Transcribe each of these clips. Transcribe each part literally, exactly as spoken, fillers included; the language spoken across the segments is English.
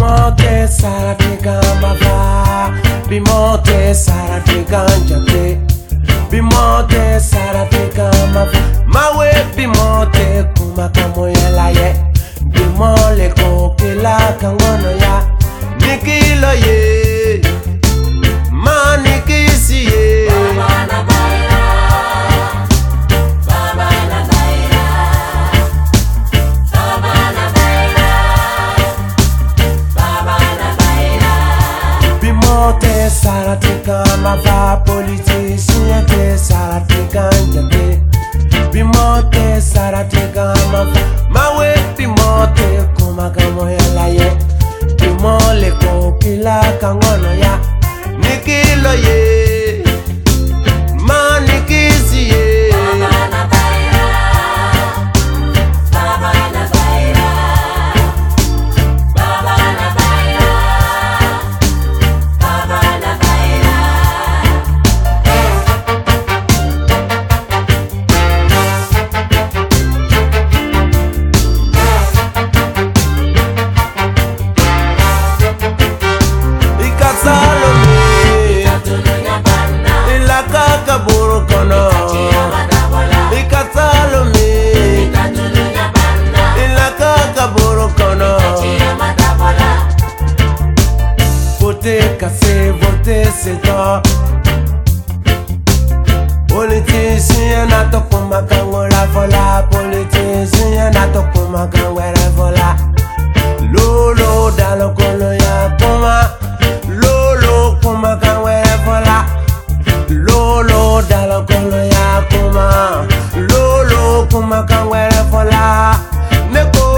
Bimote sarate gambava, bimote sarate ganjate, bimote sarate gambava, mawe bimote kumaka moyela ye, bimole kokila kangono ya, nikilo ye, ma nikisi ye. Bimote sarate gambava, politicien te sarate ganjate, bimote sarate gambava, mawe bimote kumaka moyela ye, bimole kokila kangono ya, nikilo ye, ma nikisi ye. Voter, casser, voter, c'est toi. Politicien na to kuma kangola vola, politicien na to kuma kangwere vola. Lolo dalo kolo ya kuma, lolo kuma kangwere vola. Lolo dalo kolo ya kuma, lolo kuma kangwere vola. Neko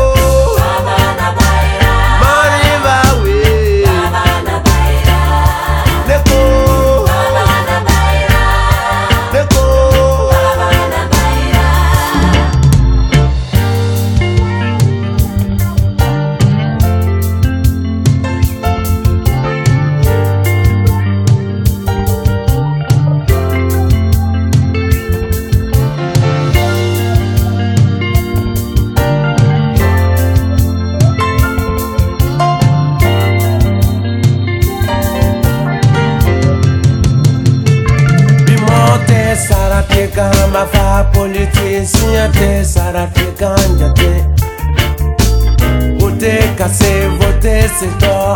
sarate gambava, politicien te sarate ganjate, voter, casser, voter, c'est toi.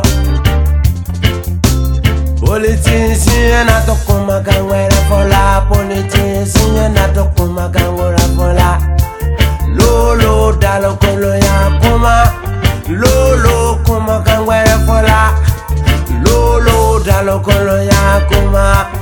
Politicien na to kuma kangwere vola, politicien na to kuma kangwere vola. Lolo dalo kolo ya kuma, lolo kuma kangwere vola. Lolo dalo kolo ya kuma.